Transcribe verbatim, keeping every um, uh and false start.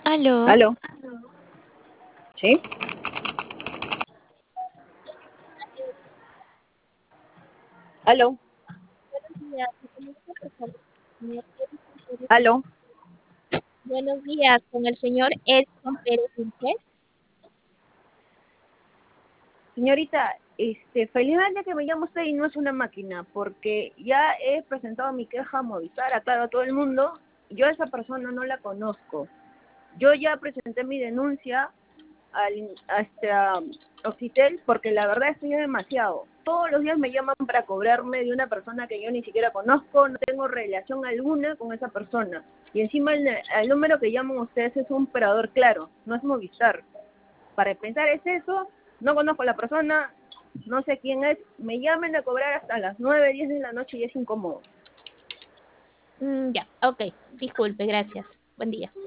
Aló, ¿Aló? ¿Sí? ¿Aló? Buenos días, me comunico, por favor, señor Edison Pérez Dulce. ¿Aló? Buenos días, con el señor Edson Pérez Dulce. Señorita, este, felizmente que me llama usted y no es una máquina, porque ya he presentado mi queja a Movistar, aclaro a todo el mundo, yo a esa persona no la conozco. Yo ya presenté mi denuncia al, hasta Oxitel porque la verdad estoy demasiado. Todos los días me llaman para cobrarme de una persona que yo ni siquiera conozco, no tengo relación alguna con esa persona. Y encima el, el número que llaman ustedes es un operador claro, no es Movistar. Para empezar es eso, no conozco a la persona, no sé quién es, me llamen a cobrar hasta las nueve, diez de la noche y es incómodo. Mm, ya, ok, disculpe, gracias. Buen día.